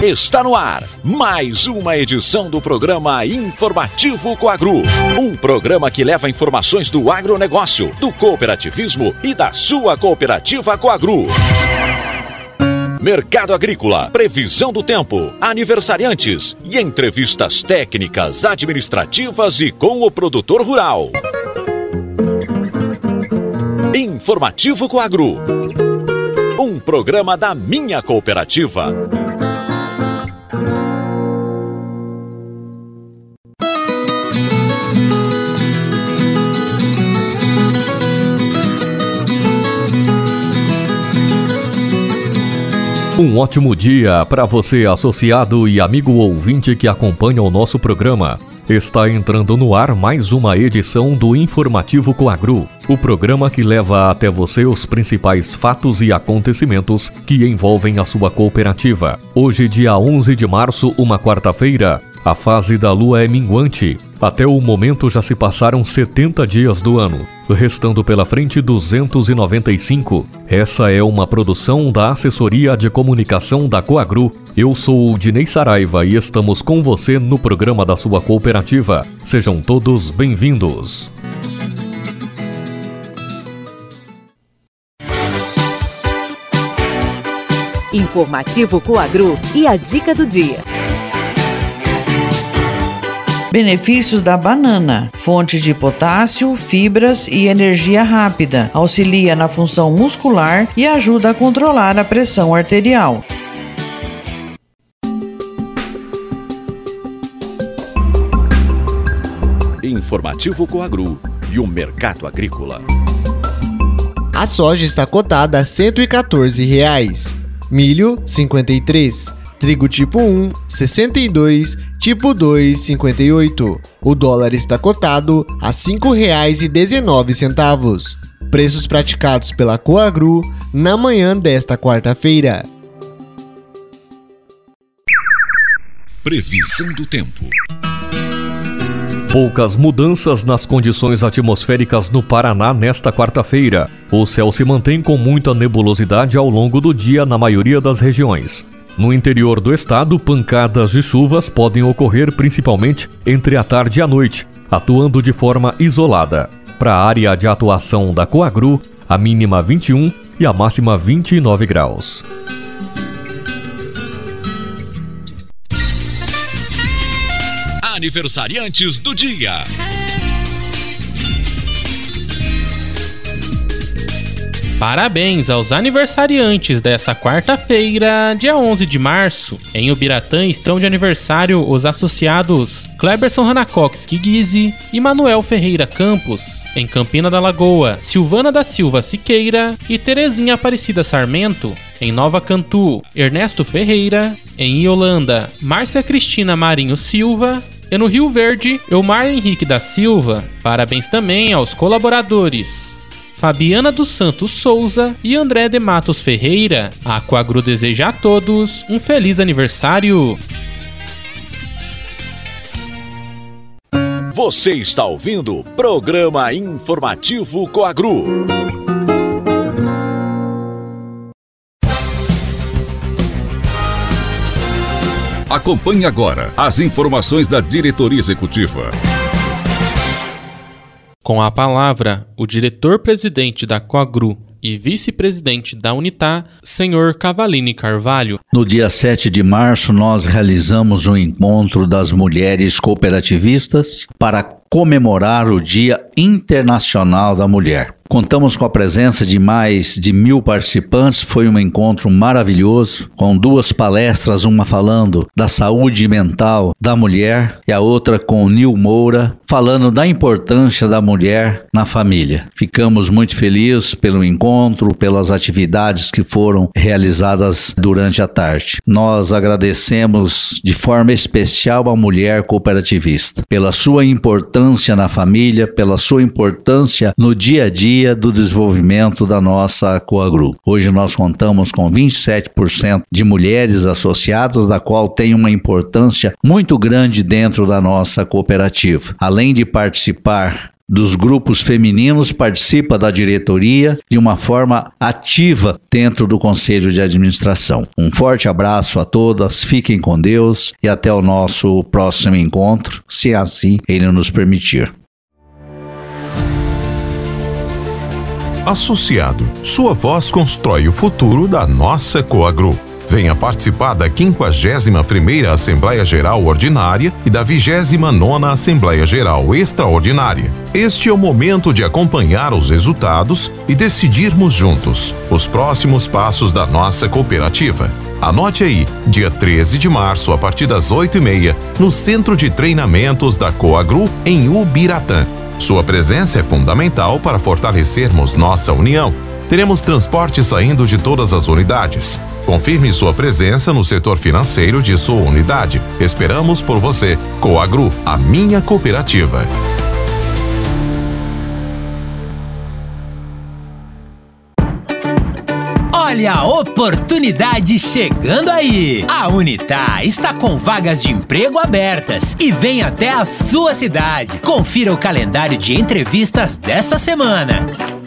Está no ar mais uma edição do programa Informativo Coagru. Um programa que leva informações do agronegócio, do cooperativismo e da sua cooperativa Coagru. Mercado agrícola, previsão do tempo, aniversariantes e entrevistas técnicas, administrativas e com o produtor rural. Informativo Coagru. Um programa da minha cooperativa. Um ótimo dia para você, associado e amigo ouvinte que acompanha o nosso programa. Está entrando no ar mais uma edição do Informativo Coagru, o programa que leva até você os principais fatos e acontecimentos que envolvem a sua cooperativa. Hoje, dia 11 de março, uma quarta-feira, a fase da lua é minguante. Até o momento já se passaram 70 dias do ano, restando pela frente 295. Essa é uma produção da Assessoria de Comunicação da Coagru. Eu sou o Dinei Saraiva e estamos com você no programa da sua cooperativa. Sejam todos bem-vindos. Informativo Coagru e a dica do dia. Benefícios da banana: fonte de potássio, fibras e energia rápida. Auxilia na função muscular e ajuda a controlar a pressão arterial. Informativo Coagru e o mercado agrícola. A soja está cotada a R$ 114. Milho, 53. Trigo tipo 1, 62, tipo 2, 58. O dólar está cotado a R$ 5,19. Preços praticados pela Coagru na manhã desta quarta-feira. Previsão do tempo. Poucas mudanças nas condições atmosféricas no Paraná nesta quarta-feira. O céu se mantém com muita nebulosidade ao longo do dia na maioria das regiões. No interior do estado, pancadas de chuvas podem ocorrer principalmente entre a tarde e a noite, atuando de forma isolada. Para a área de atuação da Coagru, a mínima 21 e a máxima 29 graus. Aniversariantes do dia. Parabéns aos aniversariantes dessa quarta-feira, dia 11 de março. Em Ubiratã estão de aniversário os associados Cleberson Hanacox Kiguizi e Manuel Ferreira Campos. Em Campina da Lagoa, Silvana da Silva Siqueira e Terezinha Aparecida Sarmento. Em Nova Cantu, Ernesto Ferreira. Em Iolanda, Márcia Cristina Marinho Silva. E no Rio Verde, Elmar Henrique da Silva. Parabéns também aos colaboradores Fabiana dos Santos Souza e André de Matos Ferreira. A Coagru deseja a todos um feliz aniversário. Você está ouvindo o programa Informativo Coagru. Acompanhe agora as informações da diretoria executiva. Com a palavra, o diretor-presidente da Coagru e vice-presidente da Unitá, senhor Cavalini Carvalho. No dia 7 de março, nós realizamos um encontro das mulheres cooperativistas para comemorar o Dia Internacional da Mulher. Contamos com a presença de mais de 1.000 participantes, foi um encontro maravilhoso, com 2 palestras, uma falando da saúde mental da mulher e a outra com o Nil Moura, falando da importância da mulher na família. Ficamos muito felizes pelo encontro, pelas atividades que foram realizadas durante a tarde. Nós agradecemos de forma especial a mulher cooperativista, pela sua importância na família, pela sua importância no dia a dia do desenvolvimento da nossa Coagru. Hoje nós contamos com 27% de mulheres associadas, da qual tem uma importância muito grande dentro da nossa cooperativa. Além de participar dos grupos femininos, participa da diretoria de uma forma ativa dentro do Conselho de Administração. Um forte abraço a todas, fiquem com Deus e até o nosso próximo encontro, se assim Ele nos permitir. Associado, sua voz constrói o futuro da nossa Coagru. Venha participar da 51ª Assembleia Geral Ordinária e da 29ª Assembleia Geral Extraordinária. Este é o momento de acompanhar os resultados e decidirmos juntos os próximos passos da nossa cooperativa. Anote aí, dia 13 de março, a partir das 8h30, no Centro de Treinamentos da Coagru, em Ubiratã. Sua presença é fundamental para fortalecermos nossa união. Teremos transporte saindo de todas as unidades. Confirme sua presença no setor financeiro de sua unidade. Esperamos por você. Coagru, a minha cooperativa. Olha a oportunidade chegando aí! A Unitá está com vagas de emprego abertas e vem até a sua cidade. Confira o calendário de entrevistas desta semana.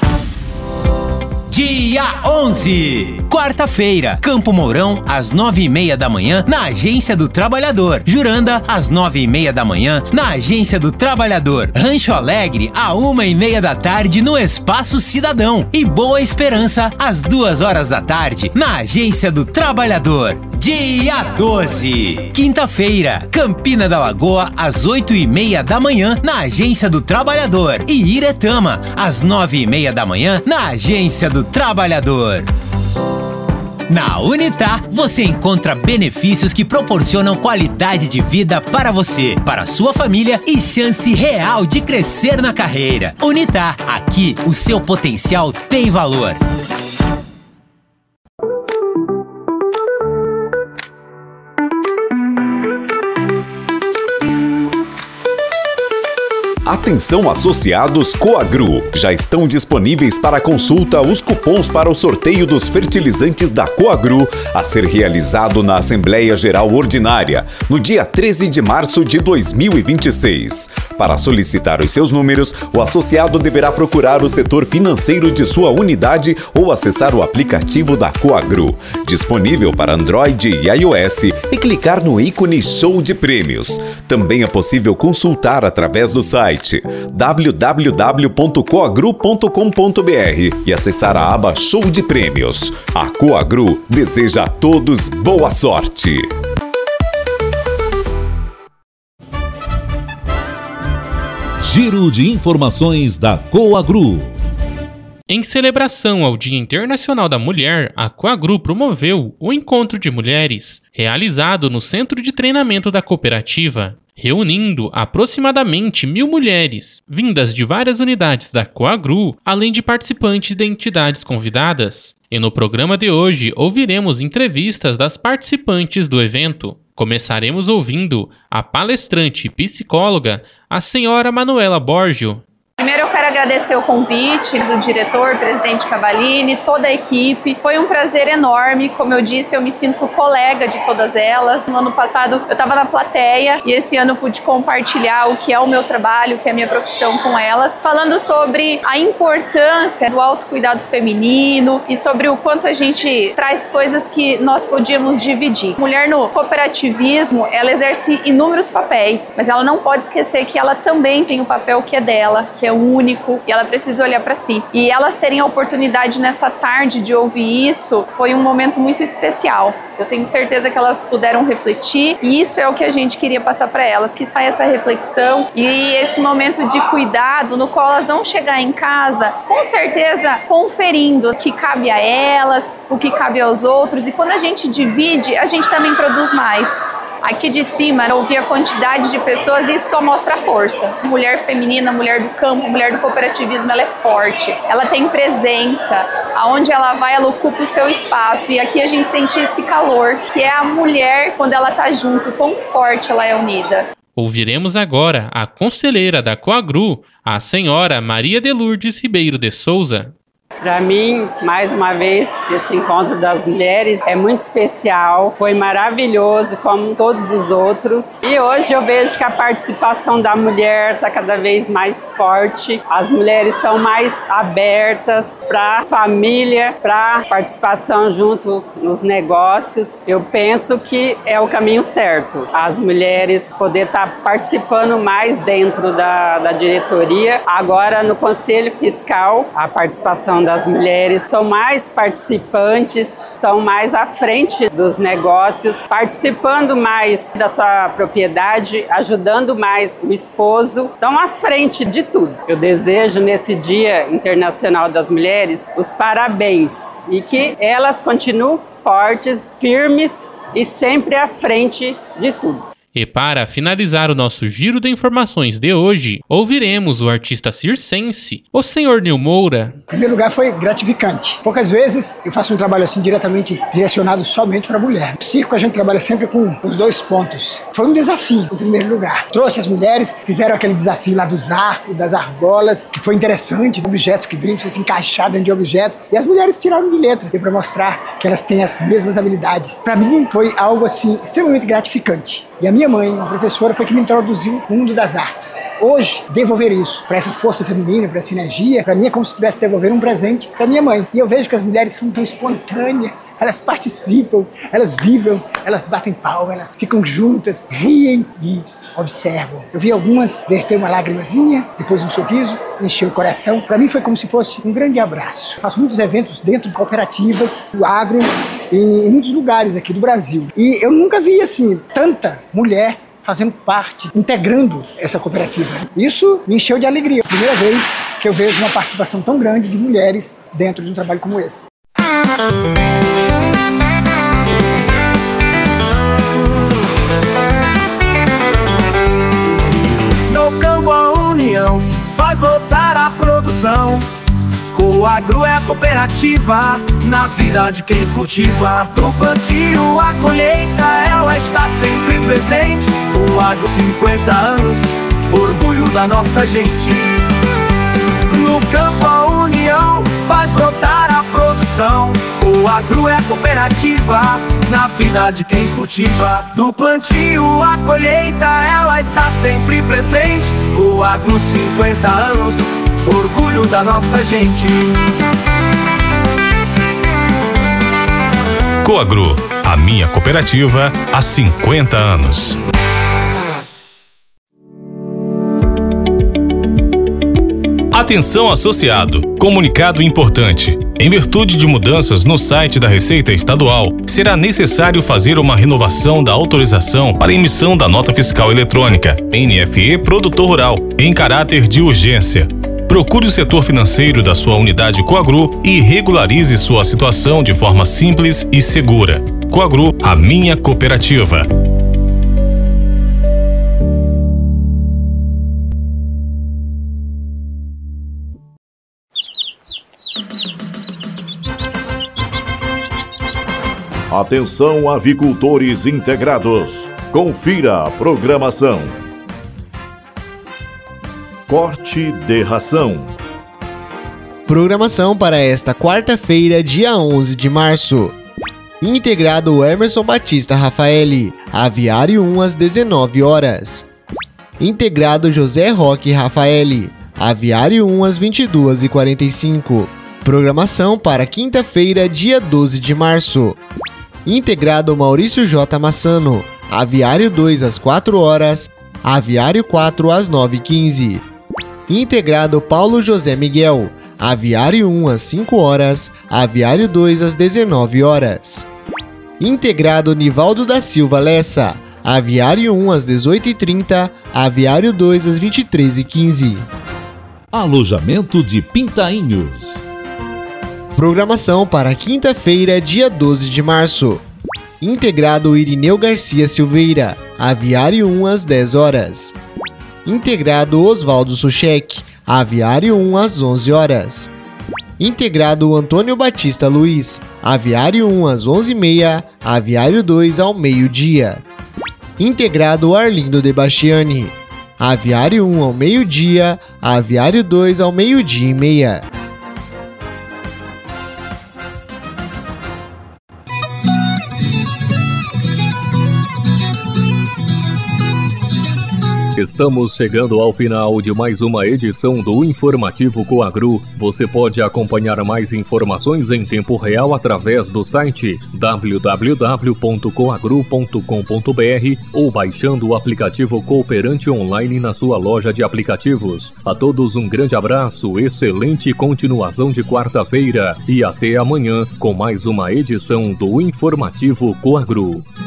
Dia 11, quarta-feira, Campo Mourão, às 9h30 da manhã, na Agência do Trabalhador. Juranda, às 9h30 da manhã, na Agência do Trabalhador. Rancho Alegre, à 1h30 da tarde, no Espaço Cidadão. E Boa Esperança, às 2h da tarde, na Agência do Trabalhador. Dia 12, quinta-feira, Campina da Lagoa, às 8h30 da manhã, na Agência do Trabalhador. E Iretama, às 9h30 da manhã, na Agência do Trabalhador. Na Unitá, você encontra benefícios que proporcionam qualidade de vida para você, para a sua família e chance real de crescer na carreira. Unitá, aqui o seu potencial tem valor. Atenção associados Coagru, já estão disponíveis para consulta os cupons para o sorteio dos fertilizantes da Coagru a ser realizado na Assembleia Geral Ordinária, no dia 13 de março de 2026. Para solicitar os seus números, o associado deverá procurar o setor financeiro de sua unidade ou acessar o aplicativo da Coagru, disponível para Android e iOS, e clicar no ícone Show de Prêmios. Também é possível consultar através do site www.coagru.com.br e acessar a aba Show de Prêmios. A Coagru deseja a todos boa sorte! Giro de informações da Coagru. Em celebração ao Dia Internacional da Mulher, a Coagru promoveu o Encontro de Mulheres, realizado no Centro de Treinamento da Cooperativa, reunindo aproximadamente 1.000 mulheres, vindas de várias unidades da Coagru, além de participantes de entidades convidadas. E no programa de hoje, ouviremos entrevistas das participantes do evento. Começaremos ouvindo a palestrante e psicóloga, a senhora Manuela Borgio. Primeiro eu quero agradecer o convite do diretor, presidente Cavallini, toda a equipe. Foi um prazer enorme, como eu disse, eu me sinto colega de todas elas. No ano passado eu estava na plateia e esse ano eu pude compartilhar o que é o meu trabalho, o que é a minha profissão com elas, falando sobre a importância do autocuidado feminino e sobre o quanto a gente traz coisas que nós podíamos dividir. Mulher no cooperativismo, ela exerce inúmeros papéis, mas ela não pode esquecer que ela também tem o papel que é dela, que é único, e ela precisa olhar para si. E elas terem a oportunidade nessa tarde de ouvir isso foi um momento muito especial. Eu tenho certeza que elas puderam refletir e isso é o que a gente queria passar para elas, que saia essa reflexão e esse momento de cuidado no qual elas vão chegar em casa, com certeza conferindo o que cabe a elas, o que cabe aos outros, e quando a gente divide, a gente também produz mais. Aqui de cima, eu vi a quantidade de pessoas e isso só mostra a força. Mulher feminina, mulher do campo, mulher do cooperativismo, ela é forte. Ela tem presença. Aonde ela vai, ela ocupa o seu espaço. E aqui a gente sente esse calor, que é a mulher, quando ela tá junto, quão forte ela é unida. Ouviremos agora a conselheira da Coagru, a senhora Maria de Lourdes Ribeiro de Souza. Para mim, mais uma vez, esse encontro das mulheres é muito especial, foi maravilhoso como todos os outros. E hoje eu vejo que a participação da mulher está cada vez mais forte, as mulheres estão mais abertas para a família, para participação junto nos negócios. Eu penso que é o caminho certo, as mulheres poder estar participando mais dentro da diretoria. Agora no Conselho Fiscal, a participação das mulheres estão mais participantes, estão mais à frente dos negócios, participando mais da sua propriedade, ajudando mais o esposo, estão à frente de tudo. Eu desejo nesse Dia Internacional das Mulheres os parabéns e que elas continuem fortes, firmes e sempre à frente de tudo. E para finalizar o nosso giro de informações de hoje, ouviremos o artista circense, o Sr. Nil Moura. Em primeiro lugar, foi gratificante. Poucas vezes eu faço um trabalho assim diretamente direcionado somente para a mulher. No circo a gente trabalha sempre com os dois pontos. Foi um desafio, em primeiro lugar. Trouxe as mulheres, fizeram aquele desafio lá dos arcos, das argolas, que foi interessante, objetos que vinham se encaixar dentro de objetos. E as mulheres tiraram de letra, para mostrar que elas têm as mesmas habilidades. Para mim foi algo assim extremamente gratificante. E a minha mãe, uma professora, foi que me introduziu no mundo das artes. Hoje, devolver isso para essa força feminina, para essa energia, para mim é como se estivesse devolvendo um presente para minha mãe. E eu vejo que as mulheres são tão espontâneas, elas participam, elas vibram, elas batem palma, elas ficam juntas, riem e observam. Eu vi algumas verter uma lágrimazinha, depois um sorriso, encheu o coração. Para mim foi como se fosse um grande abraço. Eu faço muitos eventos dentro de cooperativas, do agro, em muitos lugares aqui do Brasil. E eu nunca vi assim tanta mulher fazendo parte, integrando essa cooperativa. Isso me encheu de alegria. Primeira vez que eu vejo uma participação tão grande de mulheres dentro de um trabalho como esse. No campo a união faz voltar a produção. Coagro é a cooperativa na vida de quem cultiva. Do plantio à colheita ela está sempre presente. Coagro 50 anos, orgulho da nossa gente. No campo a união faz brotar a produção. Coagro é a cooperativa na vida de quem cultiva. Do plantio à colheita ela está sempre presente. Coagro 50 anos, orgulho da nossa gente. Coagro, a minha cooperativa há 50 anos. Atenção associado, comunicado importante. Em virtude de mudanças no site da Receita Estadual, será necessário fazer uma renovação da autorização para emissão da nota fiscal eletrônica, NFE Produtor Rural, em caráter de urgência. Procure o setor financeiro da sua unidade Coagro e regularize sua situação de forma simples e segura. Coagro, a minha cooperativa. Atenção, avicultores integrados. Confira a programação. Corte de ração. Programação para esta quarta-feira, dia 11 de março. Integrado Emerson Batista Rafaeli, aviário 1 às 19 horas. Integrado José Roque Rafaeli, aviário 1 às 22h45. Programação para quinta-feira, dia 12 de março. Integrado Maurício J. Massano, aviário 2 às 4 horas, aviário 4 às 9h15. Integrado Paulo José Miguel, aviário 1 às 5 horas, aviário 2 às 19 horas. Integrado Nivaldo da Silva Lessa, aviário 1 às 18h30, aviário 2 às 23h15. Alojamento de Pintainhos. Programação para quinta-feira, dia 12 de março. Integrado Irineu Garcia Silveira, aviário 1 às 10 horas. Integrado Oswaldo Suchek, aviário 1 às 11 horas. Integrado Antônio Batista Luiz, aviário 1 às 11h30, aviário 2 ao meio-dia. Integrado Arlindo de Bastiani, aviário 1 ao meio-dia, aviário 2 ao meio-dia e meia. Estamos chegando ao final de mais uma edição do Informativo Coagru. Você pode acompanhar mais informações em tempo real através do site www.coagru.com.br ou baixando o aplicativo Cooperante Online na sua loja de aplicativos. A todos um grande abraço, excelente continuação de quarta-feira e até amanhã com mais uma edição do Informativo Coagru.